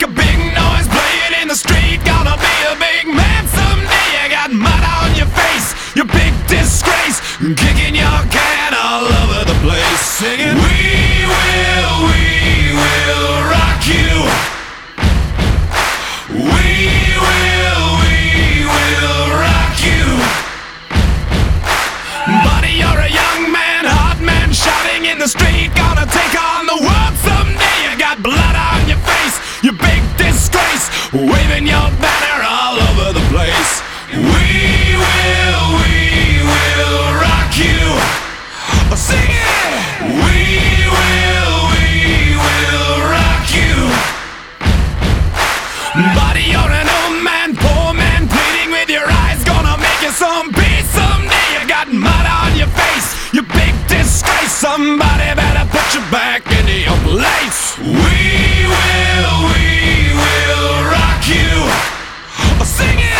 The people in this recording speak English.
a big noise playing in the street. Gonna be a big man someday. You got mud on your face, you big disgrace, kicking your can all over the place, singing, we will rock you. We will rock you. Buddy, you're a young man, hot man, shouting in the street. Gonna take on the world someday. You got blood on your face, you big disgrace, waving your banner all over the place. We will rock you. Sing it! We will rock you. Buddy, you're an old man, poor man, pleading with your eyes. Gonna make you some peace someday. You got mud on your face, you big disgrace. Somebody better put you back into your place. We will rock you. Sing it!